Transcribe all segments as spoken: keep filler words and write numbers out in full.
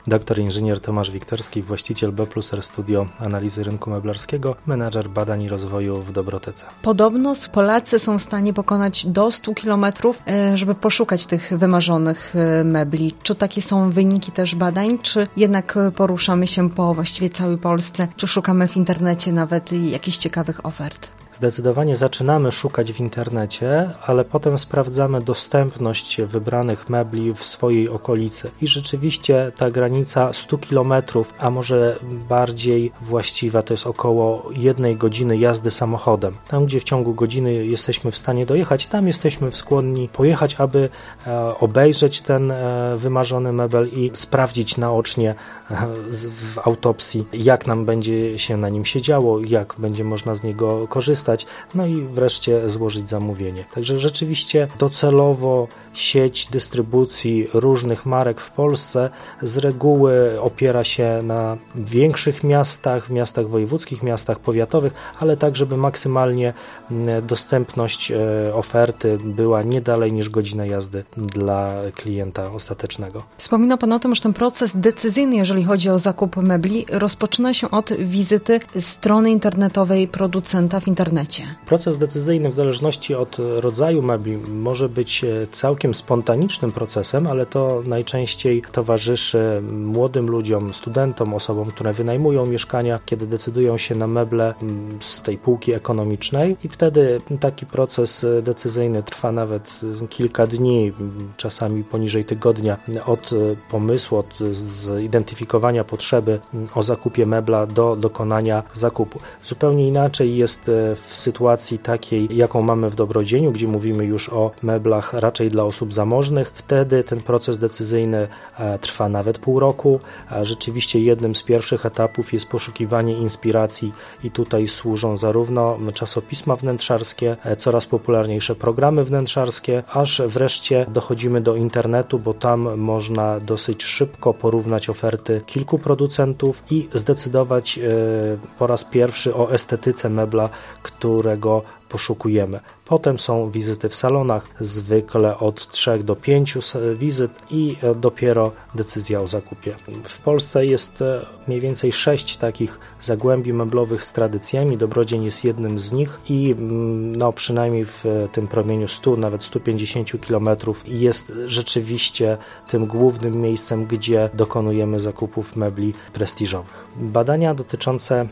Doktor inżynier Tomasz Wiktorski, właściciel B plus R Studio Analizy Rynku Meblarskiego, menadżer badań i rozwoju w Dobrotece. Podobno Polacy są w stanie pokonać do stu kilometrów, żeby poszukać tych wymarzonych mebli. Czy takie są wyniki też badań, czy jednak poruszamy się po właściwie całej Polsce, czy szukamy w internecie nawet jakichś ciekawych ofert? Zdecydowanie zaczynamy szukać w internecie, ale potem sprawdzamy dostępność wybranych mebli w swojej okolicy. I rzeczywiście ta granica stu kilometrów, a może bardziej właściwa, to jest około jednej godziny jazdy samochodem. Tam, gdzie w ciągu godziny jesteśmy w stanie dojechać, tam jesteśmy skłonni pojechać, aby e, obejrzeć ten e, wymarzony mebel i sprawdzić naocznie e, w autopsji, jak nam będzie się na nim siedziało, jak będzie można z niego korzystać. No i wreszcie złożyć zamówienie. Także rzeczywiście docelowo sieć dystrybucji różnych marek w Polsce z reguły opiera się na większych miastach, miastach wojewódzkich, miastach powiatowych, ale tak, żeby maksymalnie dostępność oferty była nie dalej niż godzina jazdy dla klienta ostatecznego. Wspominał Pan o tym, że ten proces decyzyjny, jeżeli chodzi o zakup mebli, rozpoczyna się od wizyty strony internetowej producenta w internecie. Proces decyzyjny w zależności od rodzaju mebli może być całkiem spontanicznym procesem, ale to najczęściej towarzyszy młodym ludziom, studentom, osobom, które wynajmują mieszkania, kiedy decydują się na meble z tej półki ekonomicznej i wtedy taki proces decyzyjny trwa nawet kilka dni, czasami poniżej tygodnia od pomysłu, od zidentyfikowania potrzeby o zakupie mebla do dokonania zakupu. Zupełnie inaczej jest w sytuacji takiej, jaką mamy w Dobrodzieniu, gdzie mówimy już o meblach raczej dla osób zamożnych. Wtedy ten proces decyzyjny trwa nawet pół roku. Rzeczywiście jednym z pierwszych etapów jest poszukiwanie inspiracji i tutaj służą zarówno czasopisma wnętrzarskie, coraz popularniejsze programy wnętrzarskie, aż wreszcie dochodzimy do internetu, bo tam można dosyć szybko porównać oferty kilku producentów i zdecydować po raz pierwszy o estetyce mebla, którego poszukujemy. Potem są wizyty w salonach, zwykle od trzech do pięciu wizyt i dopiero decyzja o zakupie. W Polsce jest mniej więcej sześć takich zagłębi meblowych z tradycjami. Dobrodzień jest jednym z nich i no, przynajmniej w tym promieniu stu, nawet stu pięćdziesięciu kilometrów jest rzeczywiście tym głównym miejscem, gdzie dokonujemy zakupów mebli prestiżowych. Badania dotyczące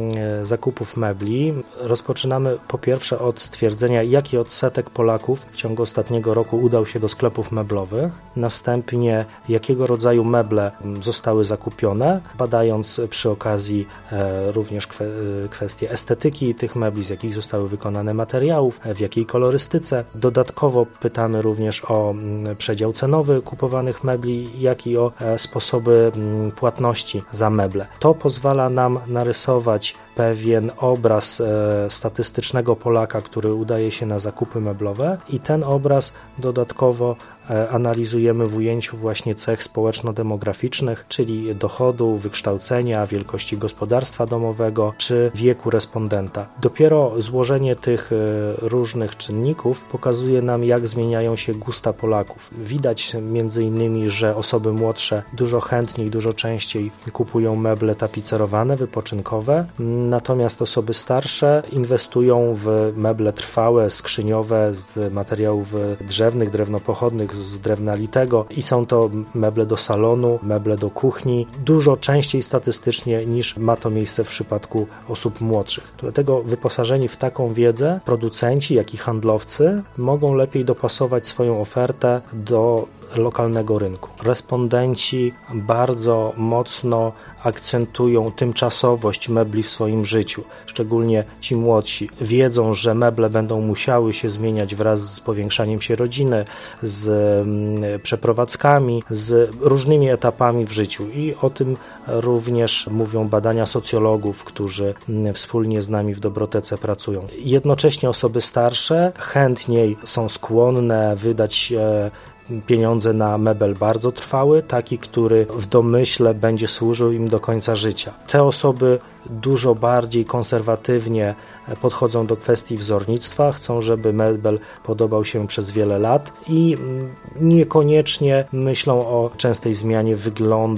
zakupów mebli rozpoczynamy po pierwsze od stwierdzenia, jaki odsetek Polaków w ciągu ostatniego roku udał się do sklepów meblowych, następnie jakiego rodzaju meble zostały zakupione, badając przy okazji e, również kwe, e, kwestie estetyki tych mebli, z jakich zostały wykonane materiałów, w jakiej kolorystyce. Dodatkowo pytamy również o m, przedział cenowy kupowanych mebli, jak i o e, sposoby m, płatności za meble. To pozwala nam narysować pewien obraz e, statystycznego Polaka, który udaje się na zakupy meblowe i ten obraz dodatkowo e, analizujemy w ujęciu właśnie cech społeczno-demograficznych, czyli dochodu, wykształcenia, wielkości gospodarstwa domowego czy wieku respondenta. Dopiero złożenie tych e, różnych czynników pokazuje nam, jak zmieniają się gusta Polaków. Widać między innymi, że osoby młodsze dużo chętniej, dużo częściej kupują meble tapicerowane, wypoczynkowe, natomiast osoby starsze inwestują w meble trwałe, skrzyniowe z materiałów drzewnych, drewnopochodnych, z drewna litego i są to meble do salonu, meble do kuchni, dużo częściej statystycznie niż ma to miejsce w przypadku osób młodszych. Dlatego wyposażeni w taką wiedzę producenci, jak i handlowcy mogą lepiej dopasować swoją ofertę do lokalnego rynku. Respondenci bardzo mocno akcentują tymczasowość mebli w swoim życiu. Szczególnie ci młodsi wiedzą, że meble będą musiały się zmieniać wraz z powiększaniem się rodziny, z mm, przeprowadzkami, z różnymi etapami w życiu i o tym również mówią badania socjologów, którzy mm, wspólnie z nami w Dobrotece pracują. Jednocześnie osoby starsze chętniej są skłonne wydać e, pieniądze na mebel bardzo trwały, taki, który w domyśle będzie służył im do końca życia. Te osoby dużo bardziej konserwatywnie podchodzą do kwestii wzornictwa, chcą, żeby mebel podobał się przez wiele lat i niekoniecznie myślą o częstej zmianie wyglądu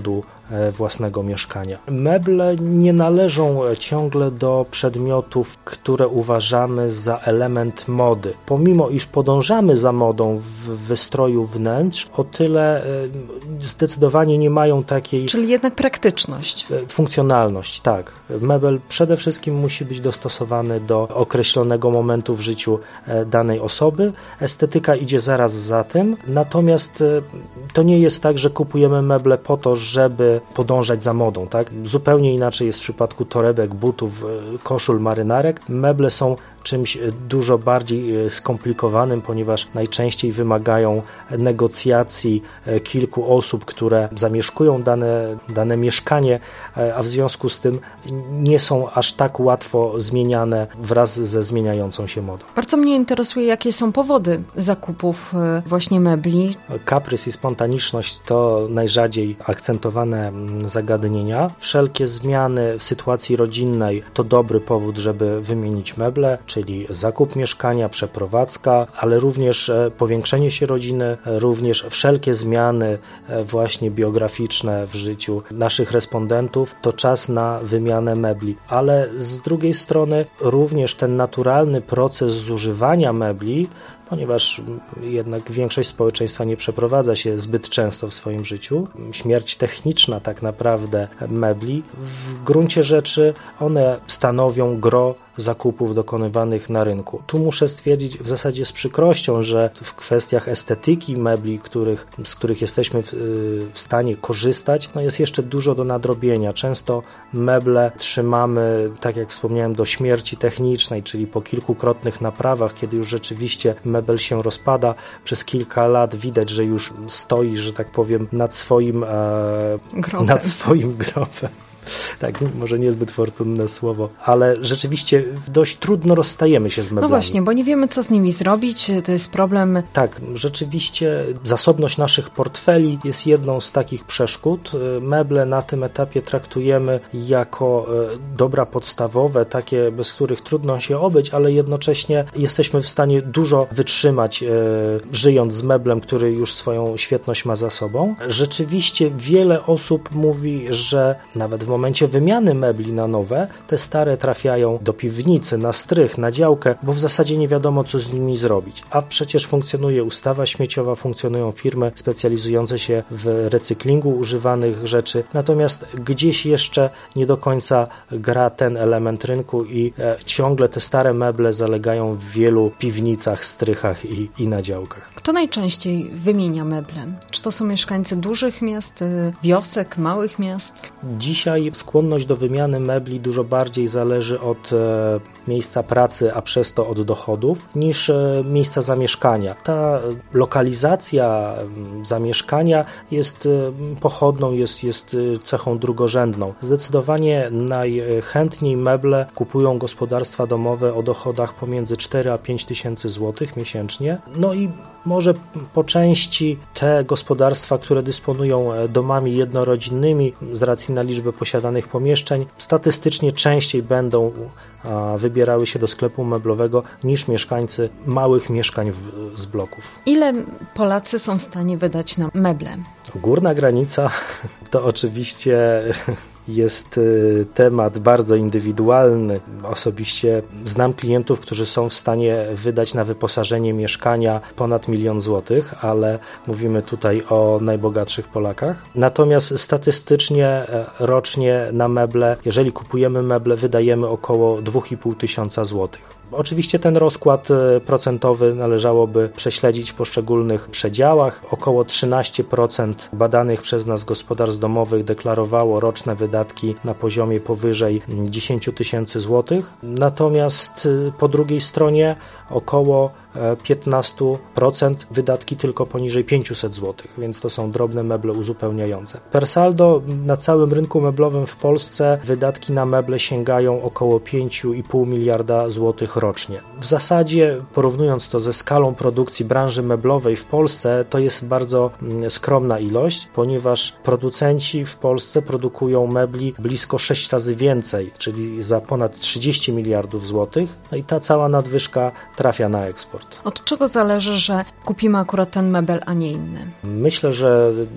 własnego mieszkania. Meble nie należą ciągle do przedmiotów, które uważamy za element mody. Pomimo iż podążamy za modą w wystroju wnętrz, o tyle zdecydowanie nie mają takiej... Czyli jednak praktyczność. Funkcjonalność, tak. Mebel przede wszystkim musi być dostosowany do określonego momentu w życiu danej osoby. Estetyka idzie zaraz za tym, natomiast to nie jest tak, że kupujemy meble po to, żeby podążać za modą, tak? Zupełnie inaczej jest w przypadku torebek, butów, koszul, marynarek. Meble są czymś dużo bardziej skomplikowanym, ponieważ najczęściej wymagają negocjacji kilku osób, które zamieszkują dane, dane mieszkanie, a w związku z tym nie są aż tak łatwo zmieniane wraz ze zmieniającą się modą. Bardzo mnie interesuje, jakie są powody zakupów właśnie mebli. Kaprys i spontaniczność to najrzadziej akcentowane zagadnienia. Wszelkie zmiany w sytuacji rodzinnej to dobry powód, żeby wymienić meble, czyli zakup mieszkania, przeprowadzka, ale również powiększenie się rodziny, również wszelkie zmiany właśnie biograficzne w życiu naszych respondentów to czas na wymianę mebli. Ale z drugiej strony również ten naturalny proces zużywania mebli, ponieważ jednak większość społeczeństwa nie przeprowadza się zbyt często w swoim życiu. Śmierć techniczna tak naprawdę mebli, w gruncie rzeczy one stanowią gros zakupów dokonywanych na rynku. Tu muszę stwierdzić w zasadzie z przykrością, że w kwestiach estetyki mebli, których, z których jesteśmy w, w stanie korzystać, no jest jeszcze dużo do nadrobienia. Często meble trzymamy, tak jak wspomniałem, do śmierci technicznej, czyli po kilkukrotnych naprawach, kiedy już rzeczywiście mebel się rozpada, przez kilka lat widać, że już stoi, że tak powiem, nad swoim e, nad swoim grobem. Tak, może niezbyt fortunne słowo, ale rzeczywiście dość trudno rozstajemy się z meblami. No właśnie, bo nie wiemy, co z nimi zrobić, to jest problem. Tak, rzeczywiście zasobność naszych portfeli jest jedną z takich przeszkód. Meble na tym etapie traktujemy jako dobra podstawowe, takie, bez których trudno się obyć, ale jednocześnie jesteśmy w stanie dużo wytrzymać, żyjąc z meblem, który już swoją świetność ma za sobą. Rzeczywiście wiele osób mówi, że nawet w momencie wymiany mebli na nowe, te stare trafiają do piwnicy, na strych, na działkę, bo w zasadzie nie wiadomo, co z nimi zrobić. A przecież funkcjonuje ustawa śmieciowa, funkcjonują firmy specjalizujące się w recyklingu używanych rzeczy, natomiast gdzieś jeszcze nie do końca gra ten element rynku i e, ciągle te stare meble zalegają w wielu piwnicach, strychach i, i na działkach. Kto najczęściej wymienia meble? Czy to są mieszkańcy dużych miast, wiosek, małych miast? Dzisiaj skłonność do wymiany mebli dużo bardziej zależy od e, miejsca pracy, a przez to od dochodów, niż e, miejsca zamieszkania. Ta lokalizacja e, zamieszkania jest e, pochodną, jest, jest cechą drugorzędną. Zdecydowanie najchętniej meble kupują gospodarstwa domowe o dochodach pomiędzy cztery a pięć tysięcy złotych miesięcznie. No i może po części te gospodarstwa, które dysponują domami jednorodzinnymi z racji na liczbę posiadanych pomieszczeń, statystycznie częściej będą a, wybierały się do sklepu meblowego niż mieszkańcy małych mieszkań w, z bloków. Ile Polacy są w stanie wydać na meble? Górna granica to oczywiście jest temat bardzo indywidualny. Osobiście znam klientów, którzy są w stanie wydać na wyposażenie mieszkania ponad milion złotych, ale mówimy tutaj o najbogatszych Polakach. Natomiast statystycznie rocznie na meble, jeżeli kupujemy meble, wydajemy około dwa i pół tysiąca złotych. Oczywiście ten rozkład procentowy należałoby prześledzić w poszczególnych przedziałach. Około trzynaście procent badanych przez nas gospodarstw domowych deklarowało roczne wydatki na poziomie powyżej dziesięć tysięcy złotych. Natomiast po drugiej stronie około piętnaście procent wydatki tylko poniżej pięćset złotych, więc to są drobne meble uzupełniające. Per saldo na całym rynku meblowym w Polsce wydatki na meble sięgają około pięć i pół miliarda złotych rocznie. W zasadzie, porównując to ze skalą produkcji branży meblowej w Polsce, to jest bardzo skromna ilość, ponieważ producenci w Polsce produkują mebli blisko sześć razy więcej, czyli za ponad trzydzieści miliardów złotych, no i ta cała nadwyżka trafia na eksport. Od czego zależy, że kupimy akurat ten mebel, a nie inny? Myślę, że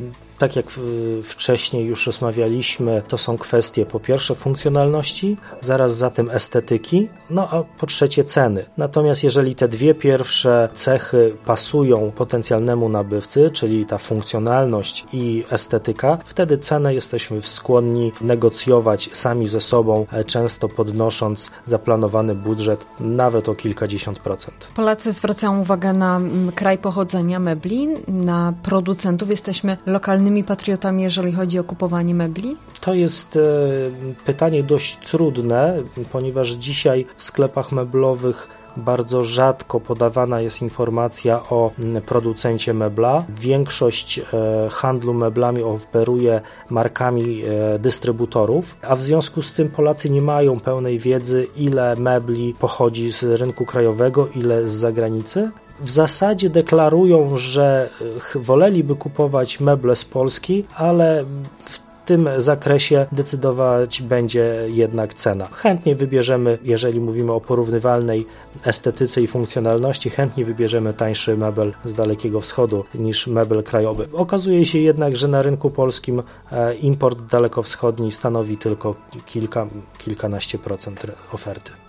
tak jak wcześniej już rozmawialiśmy, to są kwestie po pierwsze funkcjonalności, zaraz za tym estetyki, no a po trzecie ceny. Natomiast jeżeli te dwie pierwsze cechy pasują potencjalnemu nabywcy, czyli ta funkcjonalność i estetyka, wtedy cenę jesteśmy skłonni negocjować sami ze sobą, często podnosząc zaplanowany budżet nawet o kilkadziesiąt procent. Polacy zwracają uwagę na kraj pochodzenia mebli, na producentów. Jesteśmy lokalnymi patriotami, jeżeli chodzi o kupowanie mebli? To jest pytanie dość trudne, ponieważ dzisiaj w sklepach meblowych bardzo rzadko podawana jest informacja o producencie mebla. Większość handlu meblami operuje markami dystrybutorów, a w związku z tym Polacy nie mają pełnej wiedzy, ile mebli pochodzi z rynku krajowego, ile z zagranicy. W zasadzie deklarują, że woleliby kupować meble z Polski, ale w W tym zakresie decydować będzie jednak cena. Chętnie wybierzemy, jeżeli mówimy o porównywalnej estetyce i funkcjonalności, chętnie wybierzemy tańszy mebel z Dalekiego Wschodu niż mebel krajowy. Okazuje się jednak, że na rynku polskim import dalekowschodni stanowi tylko kilka, kilkanaście procent oferty.